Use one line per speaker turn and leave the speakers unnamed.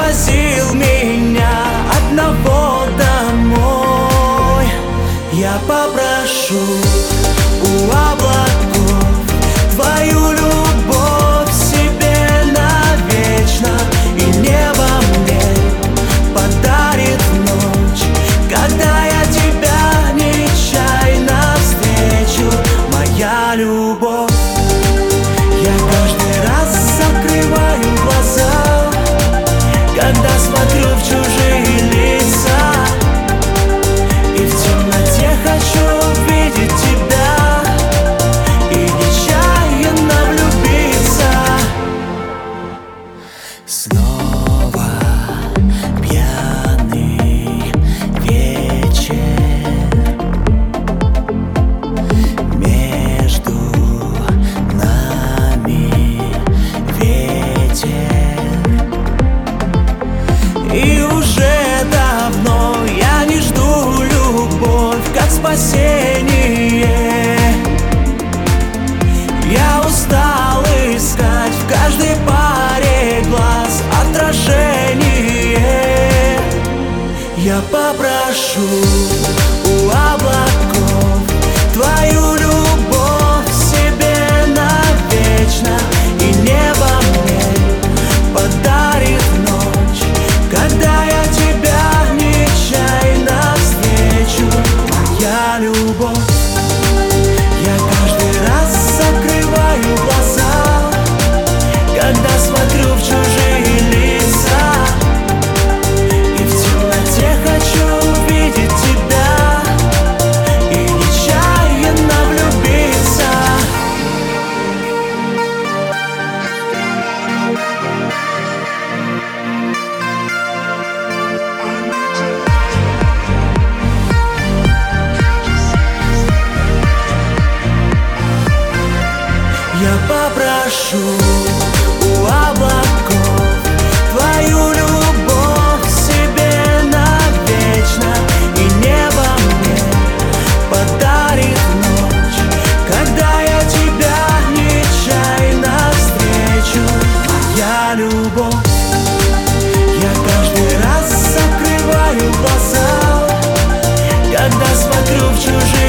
свозил меня одного домой. Я попрошу у облаков твою любовь себе навечно, и небо мне подарит ночь, когда я тебя нечаянно встречу, моя любовь. Я каждый раз закрываю глаза, когда смотрю в чужие лица, и в темноте хочу увидеть тебя и нечаянно влюбиться. Снова пьяный вечер, между нами ветер, и уже давно я не жду любовь как спасение. Я устал искать в каждой паре глаз отражение. Я попрошу у облаков твою любовь себе навечно, и небо мне подарит ночь, когда я тебя нечаянно встречу, моя любовь. Я каждый раз закрываю глаза, когда смотрю в чужие лица, и в темноте хочу увидеть тебя и нечаянно влюбиться. Я попрошу у облаков твою любовь себе навечно, и небо мне подарит ночь, когда я тебя нечаянно встречу, моя любовь. Я каждый раз закрываю глаза, когда смотрю в чужие